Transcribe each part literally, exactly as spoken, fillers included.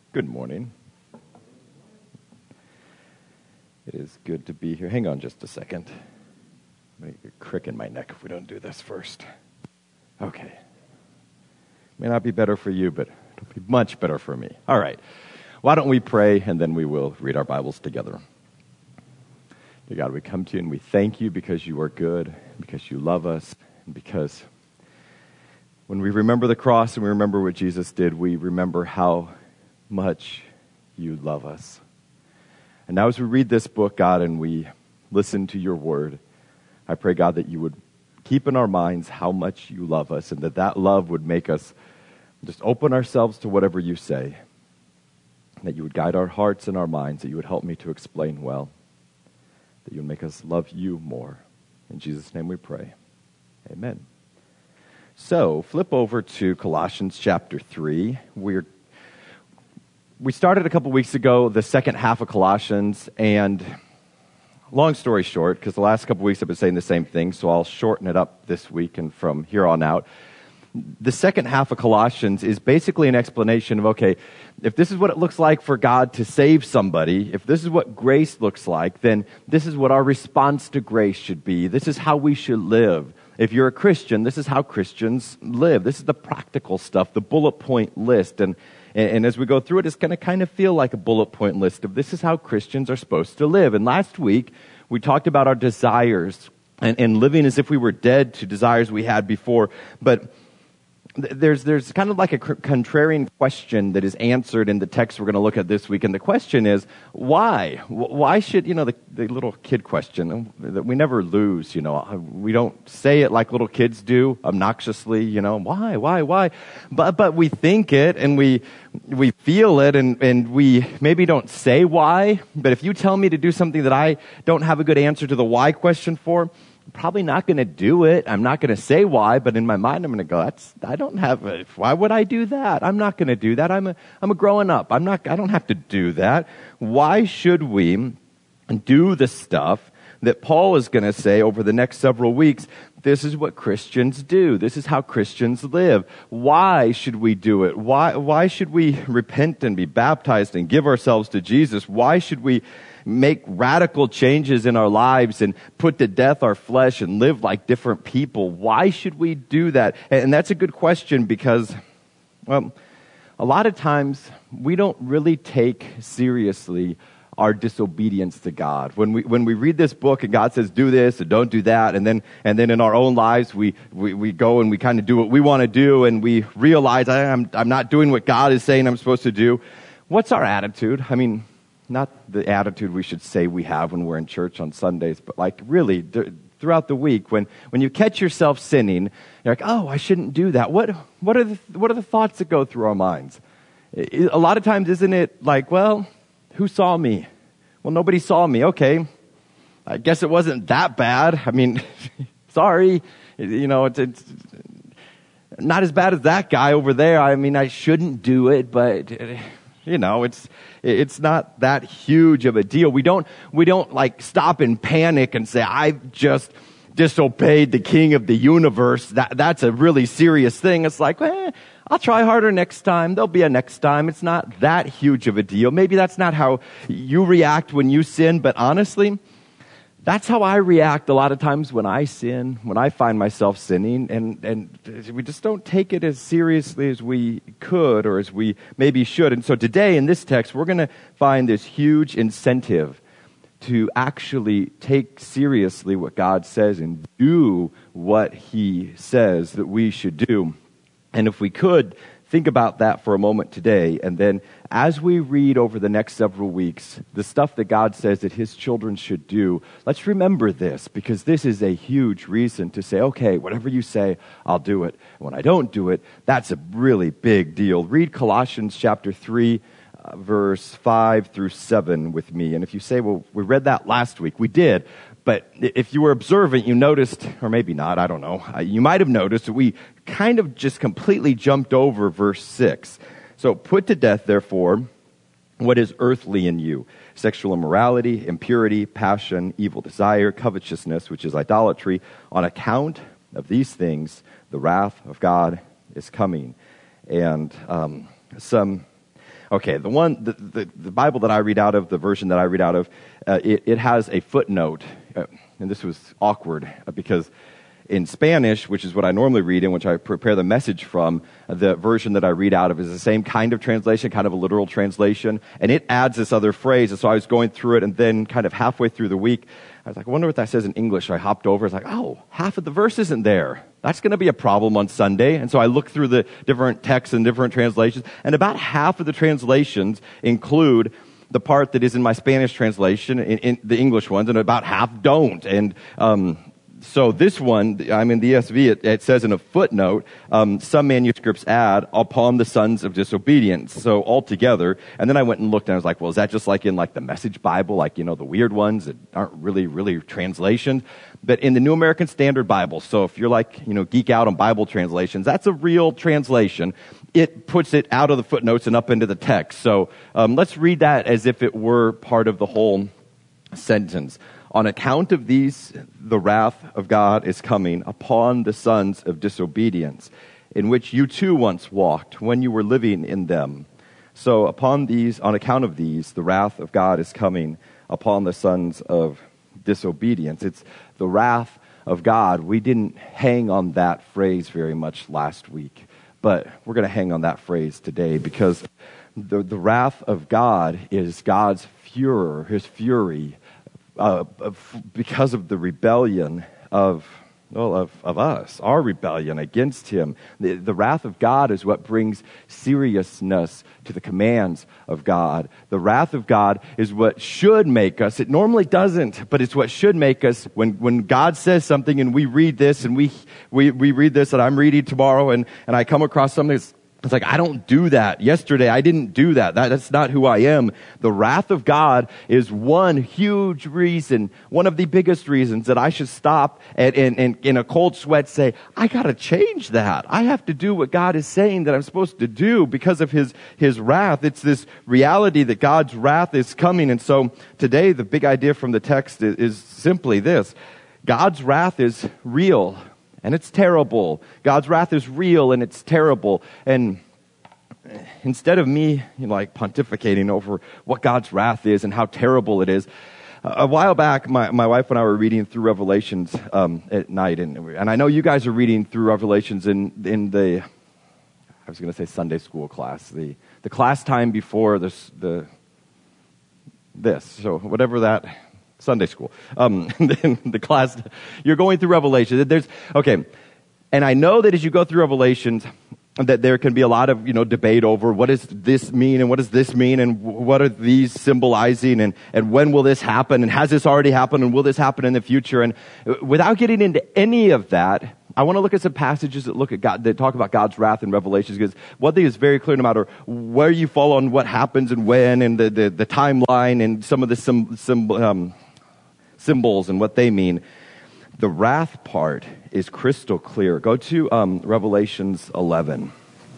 Good morning. It is good to be here. Hang on just a second. I'm going to get a crick in my neck if we don't do this first. Okay. May not be better for you, but it'll be much better for me. All right. Why don't we pray, and then we will read our Bibles together. Dear God, we come to you and we thank you because you are good, because you love us, and because when we remember the cross and we remember what Jesus did, we remember how much you love us. And now as we read this book, God, and we listen to your word, I pray, God, that you would keep in our minds how much you love us, and that that love would make us just open ourselves to whatever you say, that you would guide our hearts and our minds, that you would help me to explain well, that you would make us love you more. In Jesus' name we pray. Amen. So, flip over to Colossians chapter three. We're We started a couple weeks ago, the second half of Colossians, and long story short, because the last couple weeks I've been saying the same thing, so I'll shorten it up this week and from here on out. The second half of Colossians is basically an explanation of, okay, if this is what it looks like for God to save somebody, if this is what grace looks like, then this is what our response to grace should be. This is how we should live. If you're a Christian, this is how Christians live. This is the practical stuff, the bullet point list. And And, and as we go through it, it's going to kind of feel like a bullet point list of this is how Christians are supposed to live. And last week, we talked about our desires and, and living as if we were dead to desires we had before. But th- there's there's kind of like a contrarian question that is answered in the text we're going to look at this week. And the question is, why? Why should, you know, the, the little kid question that we never lose, you know, we don't say it like little kids do, obnoxiously, you know, why, why, why? But but we think it and we we feel it and, and we maybe don't say why. But if you tell me to do something that I don't have a good answer to the why question for, I'm probably not going to do it. I'm not going to say why, but in my mind I'm going to go, That's, I don't have a, why would I do that? I'm not going to do that. I'm a, I'm a growing up. I'm not, I don't have to do that. Why should we do the stuff that Paul is going to say over the next several weeks? This is what Christians do. This is how Christians live. Why should we do it? Why, why should we repent and be baptized and give ourselves to Jesus? Why should we make radical changes in our lives and put to death our flesh and live like different people? Why should we do that? And that's a good question because, well, a lot of times we don't really take seriously our disobedience to God. When we when we read this book and God says do this and don't do that, and then and then in our own lives we we, we go and we kind of do what we want to do, and we realize I'm I'm not doing what God is saying I'm supposed to do. What's our attitude? I mean, not the attitude we should say we have when we're in church on Sundays, but like really th- throughout the week, when, when you catch yourself sinning, you're like, oh, I shouldn't do that. What what are the what are the thoughts that go through our minds? A lot of times, isn't it like, well, who saw me? Well, nobody saw me. Okay, I guess it wasn't that bad. I mean, sorry, you know, it's, it's not as bad as that guy over there. I mean, I shouldn't do it, but you know, it's it's not that huge of a deal. We don't we don't like stop in panic and say, I've just disobeyed the King of the universe. That that's a really serious thing. It's like, eh, I'll try harder next time. There'll be a next time. It's not that huge of a deal. Maybe that's not how you react when you sin, but honestly, that's how I react a lot of times when I sin, when I find myself sinning, and, and we just don't take it as seriously as we could or as we maybe should. And so today in this text, we're going to find this huge incentive to actually take seriously what God says and do what he says that we should do. And if we could, think about that for a moment today. And then as we read over the next several weeks, the stuff that God says that his children should do, let's remember this, because this is a huge reason to say, okay, whatever you say, I'll do it. When I don't do it, that's a really big deal. Read Colossians chapter three, uh, verse five through seven with me. And if you say, well, we read that last week, we did. But if you were observant, you noticed, or maybe not, I don't know, you might have noticed that we kind of just completely jumped over verse six. So put to death, therefore, what is earthly in you: sexual immorality, impurity, passion, evil desire, covetousness, which is idolatry. On account of these things, the wrath of God is coming. And um, some Okay, the one, the, the, the Bible that I read out of, the version that I read out of, uh, it, it has a footnote, uh, and this was awkward uh, because in Spanish, which is what I normally read in, which I prepare the message from, the version that I read out of is the same kind of translation, kind of a literal translation, and it adds this other phrase. And so I was going through it, and then kind of halfway through the week, I was like, I wonder what that says in English. So I hopped over. It's like, oh, half of the verse isn't there. That's going to be a problem on Sunday. And so I looked through the different texts and different translations, and about half of the translations include the part that is in my Spanish translation, in, in the English ones, and about half don't. And um So this one, I'm in the E S V, it, it says in a footnote, um, some manuscripts add, upon the sons of disobedience. So altogether, and then I went and looked and I was like, well, is that just like in like the Message Bible, like, you know, the weird ones that aren't really, really translations? But in the New American Standard Bible, so if you're like, you know, geek out on Bible translations, that's a real translation. It puts it out of the footnotes and up into the text. So um, let's read that as if it were part of the whole sentence. On account of these, the wrath of God is coming upon the sons of disobedience, in which you too once walked when you were living in them. So upon these, on account of these, the wrath of God is coming upon the sons of disobedience. It's the wrath of God. We didn't hang on that phrase very much last week, but we're going to hang on that phrase today because the, the wrath of God is God's furor, his fury, Uh, because of the rebellion of, well, of, of us, our rebellion against him. The, the wrath of God is what brings seriousness to the commands of God. The wrath of God is what should make us, it normally doesn't, but it's what should make us, when, when God says something and we read this and we, we, we read this and I'm reading tomorrow and, and I come across something that's It's like, I don't do that. Yesterday, I didn't do that. that. That's not who I am. The wrath of God is one huge reason, one of the biggest reasons that I should stop and, and, and in a cold sweat say, I got to change that. I have to do what God is saying that I'm supposed to do because of his, his wrath. It's this reality that God's wrath is coming. And so today, the big idea from the text is, is simply this. God's wrath is real. And it's terrible. God's wrath is real and it's terrible. And instead of me, you know, like pontificating over what God's wrath is and how terrible it is, a while back, my, my wife and I were reading through Revelations um, at night. And, and I know you guys are reading through Revelations in, in the, I was going to say Sunday school class, the, the class time before this, the, this. So whatever that... Sunday school. Um, the class, you're going through Revelation. There's, okay. And I know that as you go through Revelations, that there can be a lot of, you know, debate over what does this mean and what does this mean and what are these symbolizing and, and when will this happen and has this already happened and will this happen in the future? And without getting into any of that, I want to look at some passages that look at God, that talk about God's wrath in Revelations, because one thing is very clear no matter where you fall on what happens and when and the, the, the timeline and some of the sim, sim, um, symbols and what they mean. The wrath part is crystal clear. Go to um, Revelations eleven.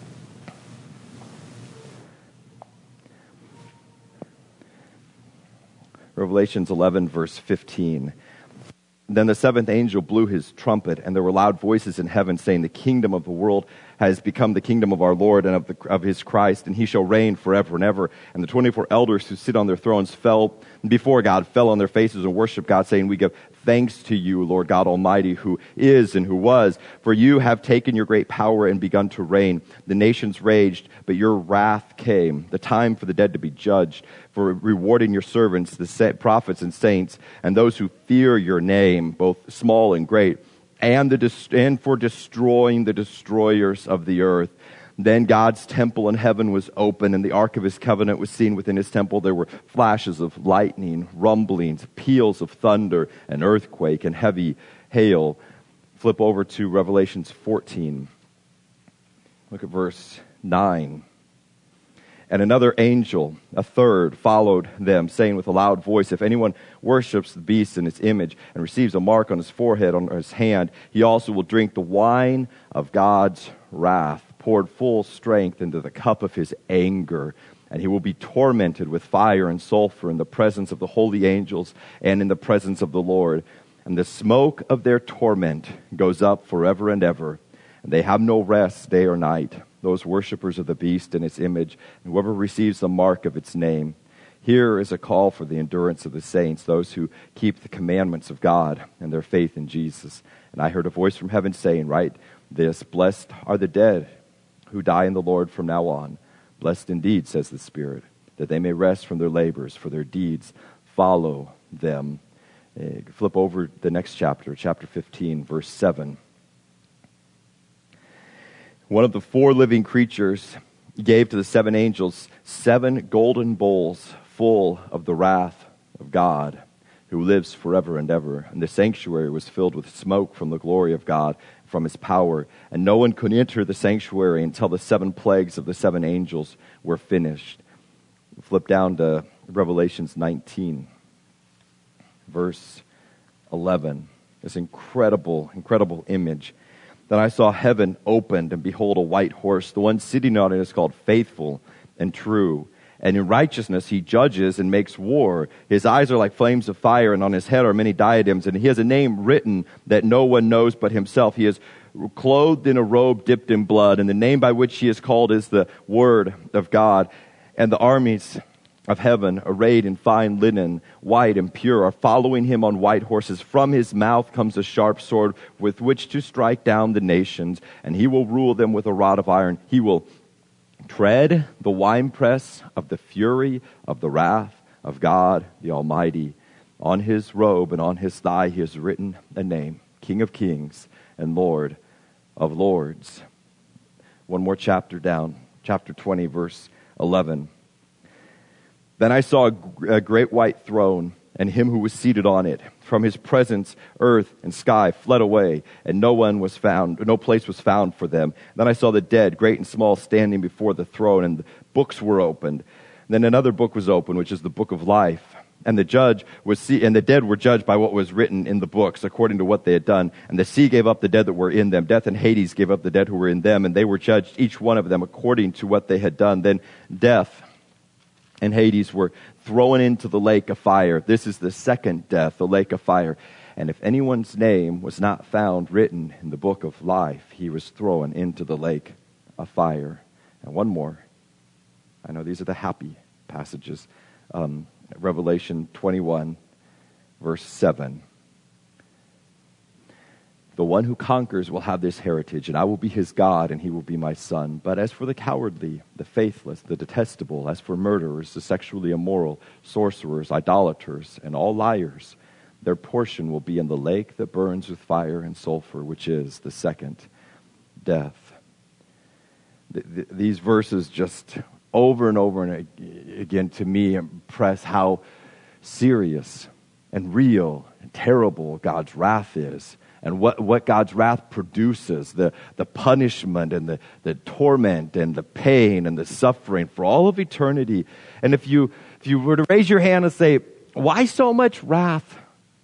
Revelations eleven, verse fifteen. Then the seventh angel blew his trumpet, and there were loud voices in heaven saying, the kingdom of the world has become the kingdom of our Lord and of, the, of his Christ, and he shall reign forever and ever. And the twenty-four elders who sit on their thrones fell before God, fell on their faces and worshiped God, saying, we give thanks to you, Lord God Almighty, who is and who was. For you have taken your great power and begun to reign. The nations raged, but your wrath came, the time for the dead to be judged, for rewarding your servants, the prophets and saints, and those who fear your name, both small and great, and, the and for destroying the destroyers of the earth. Then God's temple in heaven was open, and the ark of his covenant was seen within his temple. There were flashes of lightning, rumblings, peals of thunder, an earthquake, and heavy hail. Flip over to Revelations fourteen. Look at verse nine. And another angel, a third, followed them, saying with a loud voice, if anyone worships the beast in its image and receives a mark on his forehead, on his hand, he also will drink the wine of God's wrath, poured full strength into the cup of his anger. And he will be tormented with fire and sulfur in the presence of the holy angels and in the presence of the Lord. And the smoke of their torment goes up forever and ever. And they have no rest day or night, those worshippers of the beast and its image, and whoever receives the mark of its name. Here is a call for the endurance of the saints, those who keep the commandments of God and their faith in Jesus. And I heard a voice from heaven saying, write this, blessed are the dead who die in the Lord from now on. Blessed indeed, says the Spirit, that they may rest from their labors, for their deeds follow them. Uh, flip over the next chapter, chapter fifteen, verse seven. One of the four living creatures gave to the seven angels seven golden bowls full of the wrath of God, who lives forever and ever. And the sanctuary was filled with smoke from the glory of God, from his power. And no one could enter the sanctuary until the seven plagues of the seven angels were finished. Flip down to Revelations nineteen, verse eleven. This incredible, incredible image. Then I saw heaven opened, and behold, a white horse. The one sitting on it is called Faithful and True. And in righteousness he judges and makes war. His eyes are like flames of fire, and on his head are many diadems. And he has a name written that no one knows but himself. He is clothed in a robe dipped in blood, and the name by which he is called is the Word of God. And the armies of heaven, arrayed in fine linen, white and pure, are following him on white horses. From his mouth comes a sharp sword with which to strike down the nations, and he will rule them with a rod of iron. He will tread the winepress of the fury of the wrath of God the Almighty. On his robe and on his thigh he has written a name, King of Kings and Lord of Lords. One more chapter down, chapter twenty, verse eleven. Then I saw a great white throne, and him who was seated on it. From his presence, earth and sky fled away, and no one was found, no place was found for them. Then I saw the dead, great and small, standing before the throne, and the books were opened. And then another book was opened, which is the book of life. And the judge was, see, and the dead were judged by what was written in the books, according to what they had done. And the sea gave up the dead that were in them. Death and Hades gave up the dead who were in them, and they were judged, each one of them, according to what they had done. Then death and Hades were thrown into the lake of fire. This is the second death, the lake of fire. And if anyone's name was not found written in the book of life, he was thrown into the lake of fire. And one more. I know these are the happy passages. Um, Revelation twenty-one, verse seven. The one who conquers will have this heritage, and I will be his God, and he will be my son. But as for the cowardly, the faithless, the detestable, as for murderers, the sexually immoral, sorcerers, idolaters, and all liars, their portion will be in the lake that burns with fire and sulfur, which is the second death. Th- th- these verses just over and over and again to me impress how serious and real and terrible God's wrath is. And what, what God's wrath produces, the, the punishment and the, the torment and the pain and the suffering for all of eternity. And if you if you were to raise your hand and say, why so much wrath?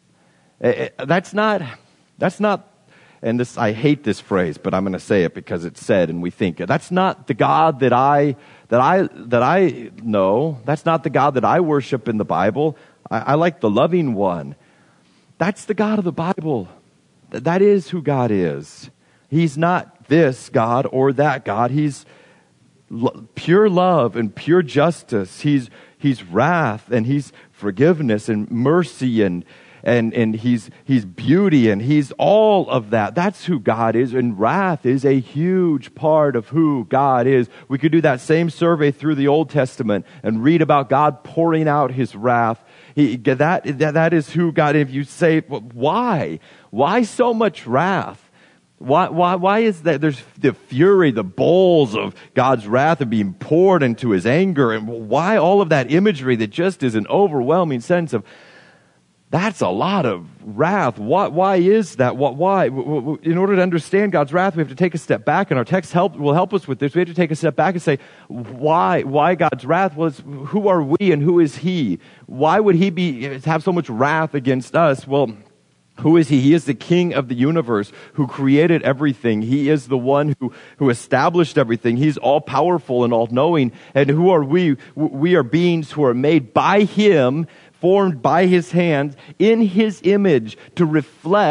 That's not, that's not, and this, I hate this phrase, but I'm going to say it because it's said and we think it. That's not the God that I, that I, that I know. That's not the God that I worship in the Bible. I, I like the loving one. That's the God of the Bible. That is who God is. He's not this God or that God. He's lo- pure love and pure justice. He's He's wrath and He's forgiveness and mercy and and and He's He's beauty and He's all of that. That's who God is. And wrath is a huge part of who God is. We could do that same survey through the Old Testament and read about God pouring out His wrath. He, that, that, that is who God is. If you say, well, why? Why so much wrath? Why, why, why is that? There's the fury, the bowls of God's wrath are being poured into His anger. And why all of that imagery that just is an overwhelming sense of, that's a lot of wrath. Why, why is that? What, why? In order to understand God's wrath, we have to take a step back, and our text help, will help us with this. We have to take a step back and say, why? Why God's wrath? Well, who are we and who is He? Why would He be have so much wrath against us? Well, who is He? He is the King of the universe who created everything. He is the one who, who established everything. He's all-powerful and all-knowing. And who are we? We are beings who are made by Him, formed by His hands, in His image, to reflect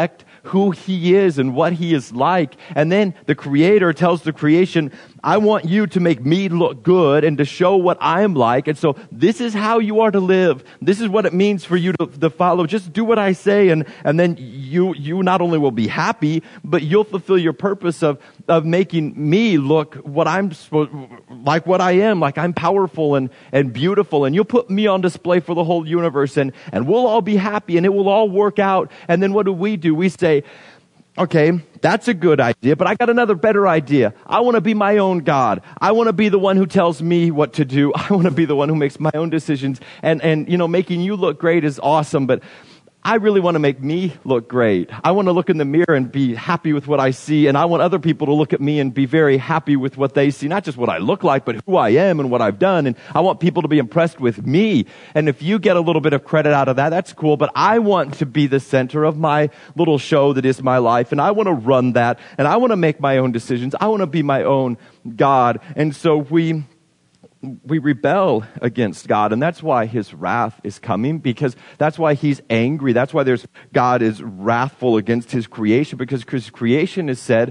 who he is and what he is like. And then the Creator tells the creation, I want you to make me look good and to show what I'm like. And so this is how you are to live. This is what it means for you to, to follow. Just do what I say, and, and then you you not only will be happy, but you'll fulfill your purpose of, of making me look what I'm supposed, like what I am, like I'm powerful and, and beautiful. And you'll put me on display for the whole universe, and, and we'll all be happy, and it will all work out. And then what do we do? We say, okay, that's a good idea, but I got another better idea. I want to be my own God. I want to be the one who tells me what to do. I want to be the one who makes my own decisions. And, and you know, making you look great is awesome, but I really want to make me look great. I want to look in the mirror and be happy with what I see, and I want other people to look at me and be very happy with what they see, not just what I look like, but who I am and what I've done, and I want people to be impressed with me. And if you get a little bit of credit out of that, that's cool, but I want to be the center of my little show that is my life, and I want to run that, and I want to make my own decisions. I want to be my own God. And so we... We rebel against God, and that's why his wrath is coming, because that's why he's angry. That's why there's God is wrathful against his creation, because his creation has said,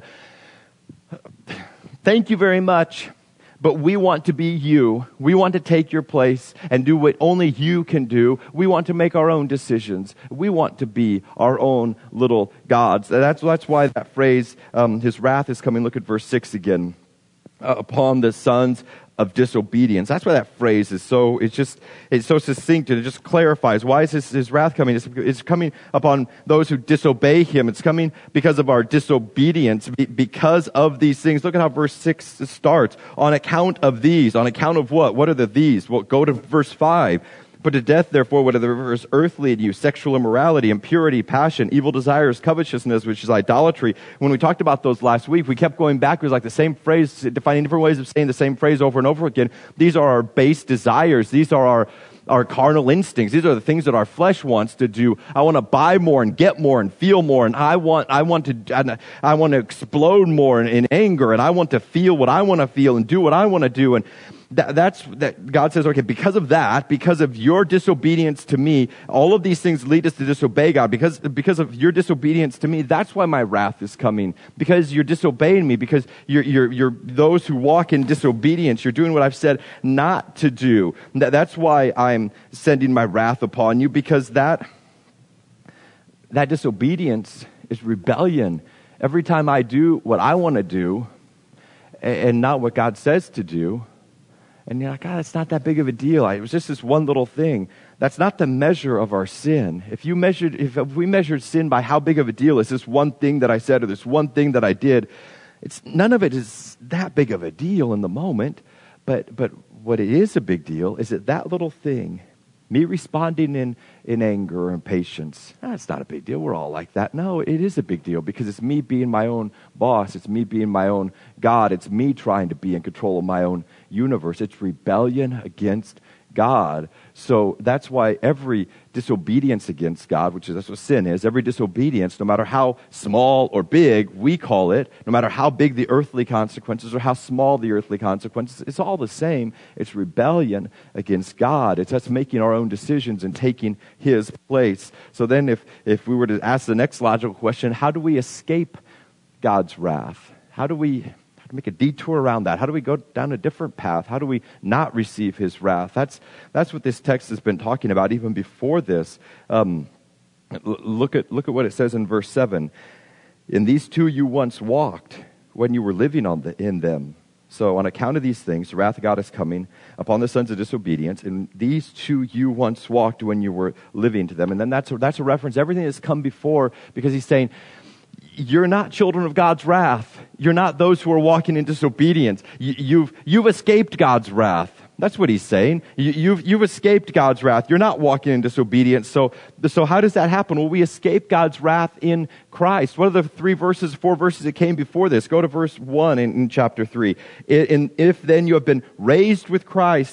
thank you very much, but we want to be you. We want to take your place and do what only you can do. We want to make our own decisions. We want to be our own little gods. That's, that's why that phrase, um, his wrath is coming. Look at verse six again. Uh, upon the sons of disobedience. That's why that phrase is so, it's just, it's so succinct, and it just clarifies. Why is his, his wrath coming? It's, it's coming upon those who disobey him. It's coming because of our disobedience, because of these things. Look at how verse six starts. On account of these. On account of what? What are the these? Well, go to verse five. Put to death, therefore, whatever is earthly in you, sexual immorality, impurity, passion, evil desires, covetousness, which is idolatry. When we talked about those last week, we kept going back. It was like the same phrase, defining different ways of saying the same phrase over and over again. These are our base desires. These are our our carnal instincts. These are the things that our flesh wants to do. I want to buy more and get more and feel more, and I want I want to I want to explode more in, in anger, and I want to feel what I want to feel and do what I want to do. And That, that's that God says, okay, because of that, because of your disobedience to me, all of these things lead us to disobey God. Because, because of your disobedience to me, that's why my wrath is coming. Because you're disobeying me, because you're, you're, you're those who walk in disobedience. You're doing what I've said not to do. That, that's why I'm sending my wrath upon you, because that, that disobedience is rebellion. Every time I do what I want to do and, and not what God says to do, and you're like, God, it's not that big of a deal. It was just this one little thing. That's not the measure of our sin. If you measured, if we measured sin by how big of a deal is this one thing that I said or this one thing that I did, it's none of it is that big of a deal in the moment. But but what it is a big deal is that that little thing, me responding in, in anger or impatience, that's not a big deal. We're all like that. No, it is a big deal, because it's me being my own boss. It's me being my own God. It's me trying to be in control of my own universe. It's rebellion against God. So that's why every disobedience against God, which is that's what sin is, every disobedience, no matter how small or big we call it, no matter how big the earthly consequences or how small the earthly consequences, it's all the same. It's rebellion against God. It's us making our own decisions and taking his place. So then if, if we were to ask the next logical question, how do we escape God's wrath? How do we to make a detour around that? How do we go down a different path? How do we not receive his wrath? That's that's what this text has been talking about even before this. Um, look at look at what it says in verse seven. In these two you once walked when you were living on the, in them. So on account of these things, the wrath of God is coming upon the sons of disobedience. And these two you once walked when you were living to them. And then that's a, that's a reference. Everything that's come before, because he's saying, you're not children of God's wrath. You're not those who are walking in disobedience. You, you've, you've escaped God's wrath. That's what he's saying. You, you've, you've escaped God's wrath. You're not walking in disobedience. So, so how does that happen? Well, we escape God's wrath in Christ. What are the three verses, four verses that came before this? Go to verse one in, in chapter three. In, in, if then you have been raised with Christ,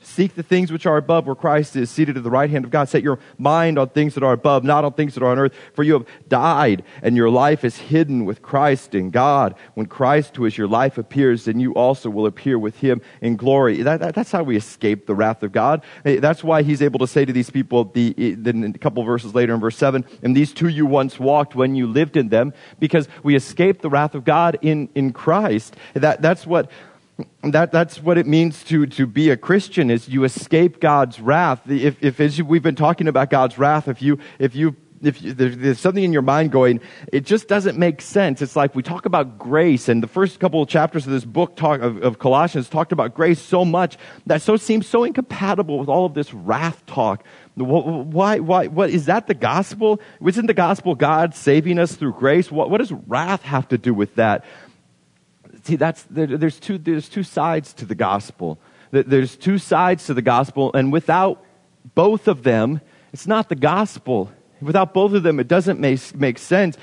Seek the things which are above, where Christ is seated at the right hand of God. Set your mind on things that are above, not on things that are on earth. For you have died, and your life is hidden with Christ in God. When Christ, who is your life, appears, then you also will appear with him in glory. That, that, that's how we escape the wrath of God. That's why he's able to say to these people, the, then a couple verses later in verse seven, and these two you once walked when you lived in them, because we escape the wrath of God in, in Christ. That, that's what... That that's what it means to, to be a Christian, is you escape God's wrath. If if as you, we've been talking about God's wrath, if you if you if you, there's, there's something in your mind going, it just doesn't make sense. It's like we talk about grace, and the first couple of chapters of this book talk of, of Colossians talked about grace so much that so seems so incompatible with all of this wrath talk. Why why what is that the gospel? Isn't the gospel God saving us through grace? What what does wrath have to do with that? See, that's there, there's two there's two sides to the gospel. There's two sides to the gospel, and without both of them, it's not the gospel. Without both of them, it doesn't make make sense.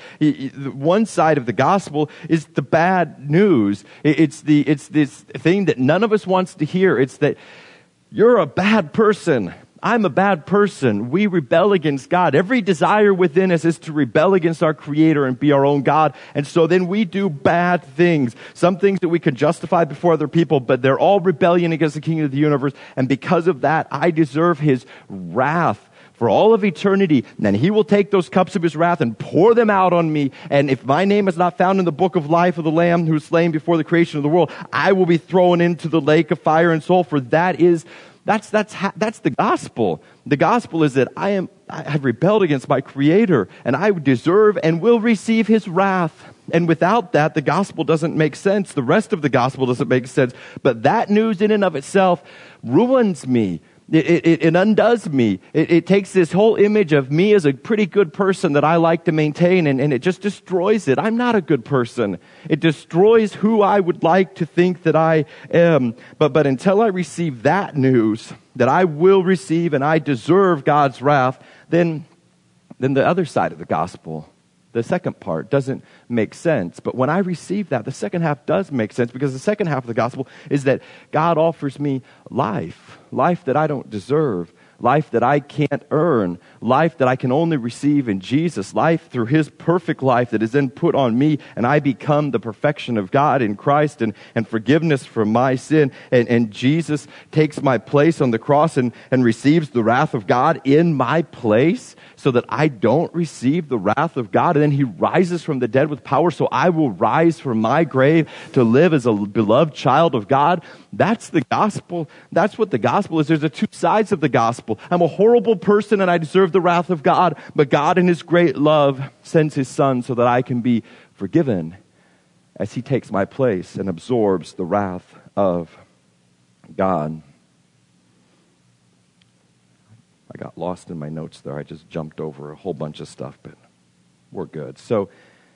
One side of the gospel is the bad news. It's the it's this thing that none of us wants to hear. It's that you're a bad person. I'm a bad person. We rebel against God. Every desire within us is to rebel against our Creator and be our own God. And so then we do bad things. Some things that we can justify before other people, but they're all rebellion against the King of the universe. And because of that, I deserve his wrath for all of eternity. And then he will take those cups of his wrath and pour them out on me. And if my name is not found in the book of life of the Lamb who was slain before the creation of the world, I will be thrown into the lake of fire and sulfur. That is That's that's ha- that's the gospel. The gospel is that I am I have rebelled against my Creator, and I deserve and will receive his wrath. And without that, the gospel doesn't make sense. The rest of the gospel doesn't make sense. But that news in and of itself ruins me. It, it, it undoes me. It, it takes this whole image of me as a pretty good person that I like to maintain, and, and it just destroys it. I'm not a good person. It destroys who I would like to think that I am. But, but until I receive that news, that I will receive and I deserve God's wrath, then, then the other side of the gospel, the second part, doesn't make sense. But when I receive that, the second half does make sense, because the second half of the gospel is that God offers me life, life that I don't deserve, life that I can't earn, life that I can only receive in Jesus, life through his perfect life that is then put on me, and I become the perfection of God in Christ, and, and forgiveness from my sin. And, and Jesus takes my place on the cross and, and receives the wrath of God in my place, so that I don't receive the wrath of God. And then he rises from the dead with power, so I will rise from my grave to live as a beloved child of God. That's the gospel. That's what the gospel is. There's the two sides of the gospel. I'm a horrible person and I deserve the wrath of God, but God in his great love sends his son so that I can be forgiven as he takes my place and absorbs the wrath of God. I got lost in my notes there. I just jumped over a whole bunch of stuff, but we're good. So,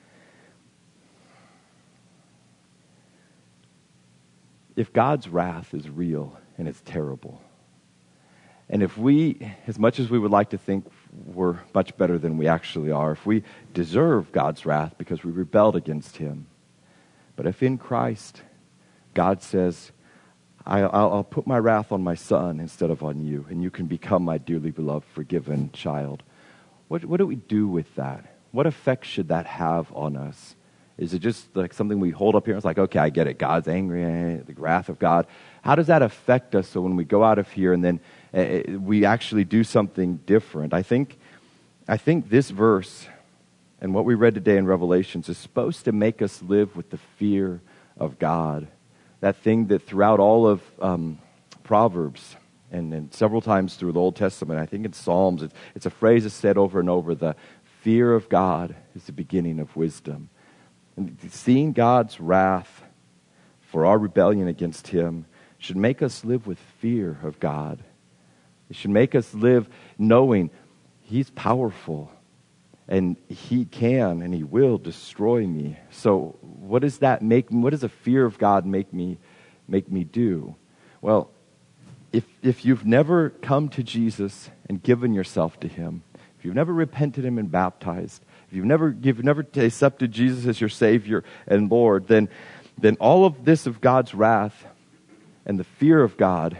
if God's wrath is real and it's terrible, and if we, as much as we would like to think we're much better than we actually are, if we deserve God's wrath because we rebelled against him, but if in Christ God says, I'll, I'll put my wrath on my son instead of on you, and you can become my dearly beloved, forgiven child. What, what do we do with that? What effect should that have on us? Is it just like something we hold up here? It's like, okay, I get it. God's angry, the wrath of God. How does that affect us so when we go out of here and then uh, we actually do something different? I think, I think this verse and what we read today in Revelations is supposed to make us live with the fear of God. That thing that throughout all of um, Proverbs and, and several times through the Old Testament, I think in Psalms, it's, it's a phrase that's said over and over, the fear of God is the beginning of wisdom. And seeing God's wrath for our rebellion against him should make us live with fear of God. It should make us live knowing he's powerful and he can and he will destroy me. So what does that make me? What does a fear of God make me make me do? Well, if if you've never come to Jesus and given yourself to him, if you've never repented him and baptized, if you've never you've never accepted Jesus as your Savior and Lord, then then all of this of God's wrath and the fear of God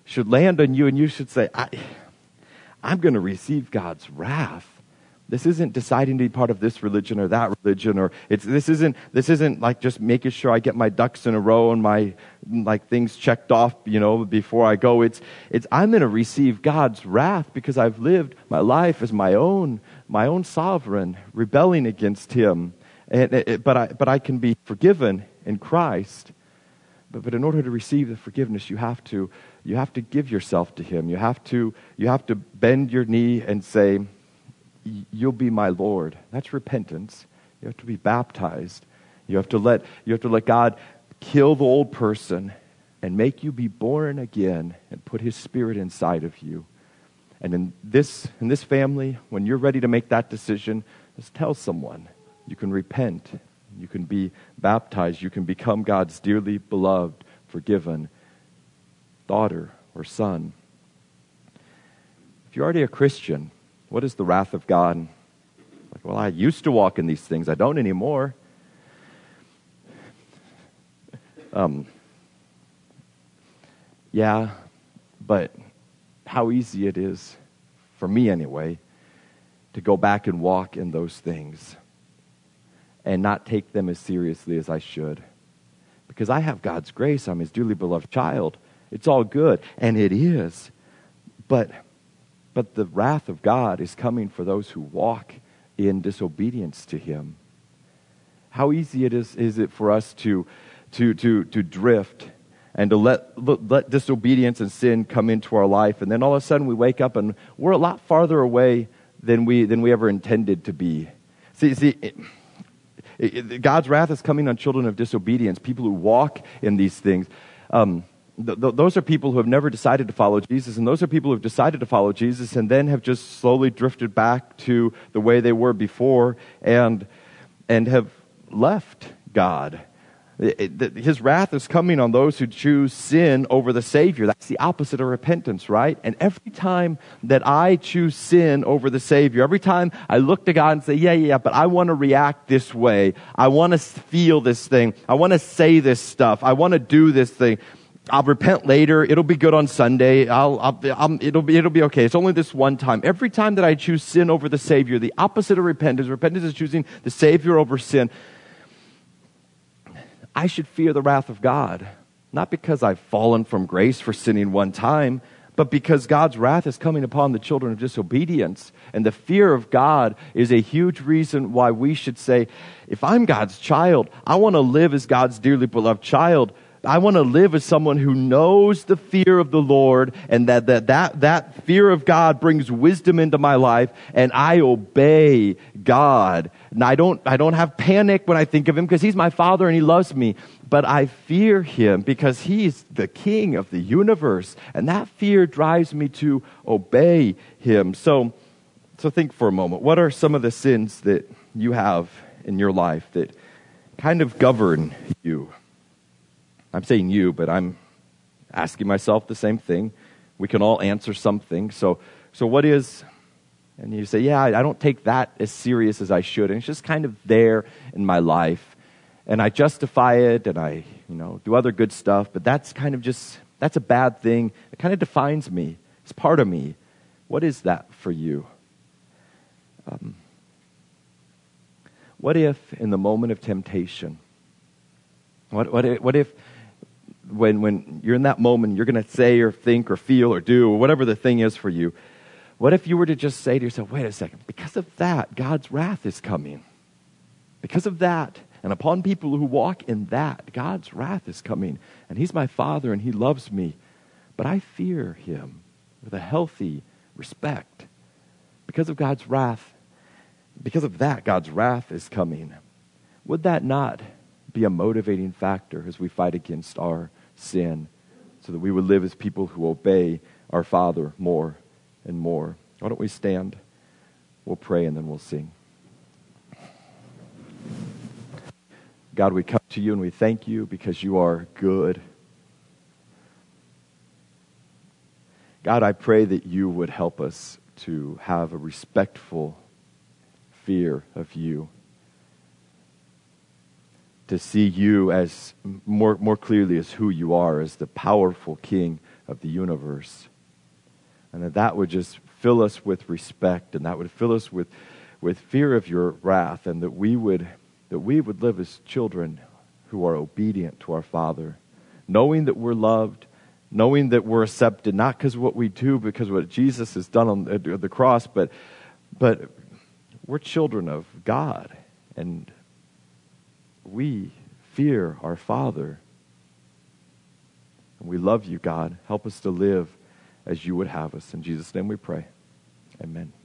should land on you and you should say, I, I'm going to receive God's wrath. This isn't deciding to be part of this religion or that religion, or it's this isn't this isn't like just making sure I get my ducks in a row and my like things checked off, you know, before I go. It's it's I'm going to receive God's wrath because I've lived my life as my own my own sovereign, rebelling against Him. And it, but I but I can be forgiven in Christ. But but in order to receive the forgiveness, you have to you have to give yourself to Him. You have to you have to bend your knee and say, you'll be my Lord. That's repentance. You have to be baptized. You have to let you have to let God kill the old person and make you be born again and put His Spirit inside of you. And in this in this family, when you're ready to make that decision, just tell someone. You can repent. You can be baptized. You can become God's dearly beloved, forgiven daughter or son. If you're already a Christian, what is the wrath of God? Like, well, I used to walk in these things. I don't anymore. Um, yeah, but how easy it is, for me anyway, to go back and walk in those things and not take them as seriously as I should. Because I have God's grace. I'm His dearly beloved child. It's all good, and it is. But... But the wrath of God is coming for those who walk in disobedience to Him. How easy it is is it for us to to to to drift and to let let disobedience and sin come into our life, and then all of a sudden we wake up and we're a lot farther away than we than we ever intended to be. See, see. It, it, God's wrath is coming on children of disobedience, people who walk in these things. Um, Th- th- those are people who have never decided to follow Jesus, and those are people who have decided to follow Jesus and then have just slowly drifted back to the way they were before and and have left God. It, it, His wrath is coming on those who choose sin over the Savior. That's the opposite of repentance, right? And every time that I choose sin over the Savior, every time I look to God and say, yeah, yeah, but I want to react this way. I want to feel this thing. I want to say this stuff. I want to do this thing. I'll repent later. It'll be good on Sunday. I'll, I'll, I'll, it'll be, it'll be okay. It's only this one time. Every time that I choose sin over the Savior, the opposite of repentance, repentance is choosing the Savior over sin. I should fear the wrath of God, not because I've fallen from grace for sinning one time, but because God's wrath is coming upon the children of disobedience. And the fear of God is a huge reason why we should say, if I'm God's child, I want to live as God's dearly beloved child. I want to live as someone who knows the fear of the Lord, and that, that that that fear of God brings wisdom into my life, and I obey God. And I don't I don't have panic when I think of Him because He's my Father and He loves me, but I fear Him because He's the King of the universe, and that fear drives me to obey Him. So, so think for a moment. What are some of the sins that you have in your life that kind of govern you? I'm saying you, but I'm asking myself the same thing. We can all answer something. So, so what is, and you say, yeah, I, I don't take that as serious as I should. And it's just kind of there in my life. And I justify it and I, you know, do other good stuff. But that's kind of just, that's a bad thing. It kind of defines me. It's part of me. What is that for you? Um, what if in the moment of temptation, what, what if, what if When when you're in that moment, you're going to say or think or feel or do or whatever the thing is for you, what if you were to just say to yourself, wait a second, because of that, God's wrath is coming. Because of that, and upon people who walk in that, God's wrath is coming. And He's my Father and He loves me. But I fear Him with a healthy respect. Because of God's wrath, because of that, God's wrath is coming. Would that not be a motivating factor as we fight against our sin, so that we would live as people who obey our Father more and more? Why don't we stand? We'll pray and then we'll sing. God, we come to You and we thank You because You are good. God, I pray that You would help us to have a respectful fear of You, to see You as more more clearly as who You are, as the powerful King of the universe. And that that would just fill us with respect, and that would fill us with, with fear of your wrath, and that we would that we would live as children who are obedient to our Father, knowing that we're loved, knowing that we're accepted, not because of what we do, because of what Jesus has done on the, the cross, but but we're children of God, and we fear our Father. And we love you, God. Help us to live as you would have us. In Jesus' name we pray. Amen.